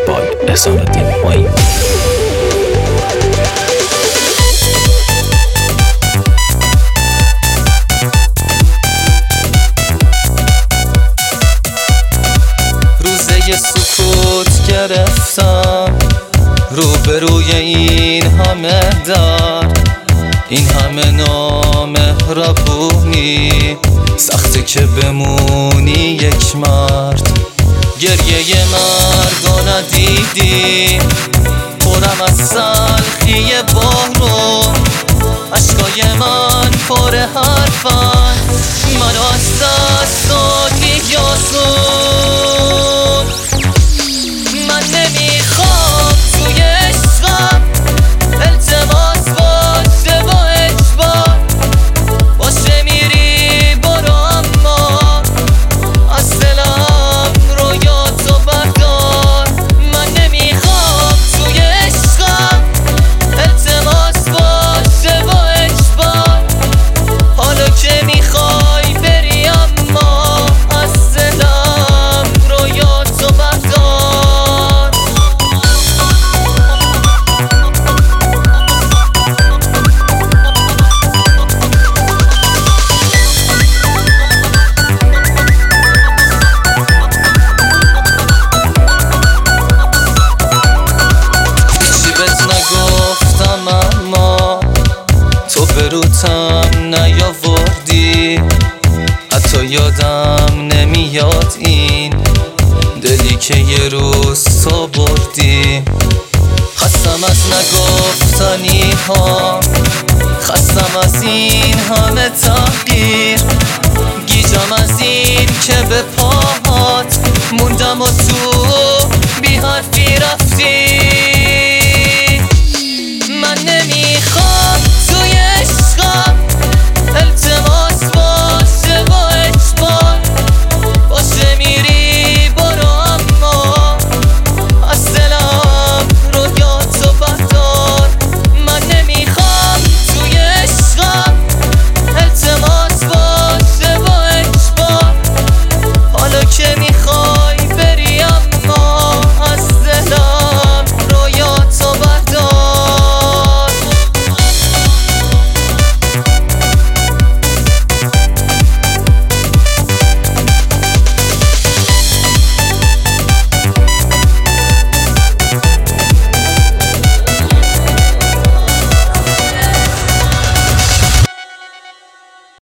by احسان‌الدین معین. روزه سکوت گرفتم روبروی این همه درد، این همه نامهربونی، سخته که بمونی یک مرد. گریه مردو ندیدی، پرم از سلخی بارون، اشکای من پر حرفن، منو از دست دادی یاسون. من نمیخوام توی عشقم التماس باشه با اجبار، باشه میری برو اما از دلم رویاتو بردار. من نمیخوام توی عشقم التماس باشه با اجبار، حالا که میخوای بری اما از دلم رویاتو بردار. نگفتم اما تو بروتم نیاوردی، حتی یادم نمیاد این دلی که یه روز تو بردی. خستم از نگفتنی ها، خستم از این همه تغییر، گیجم از این که به پاهات موندم و تو بی حرفی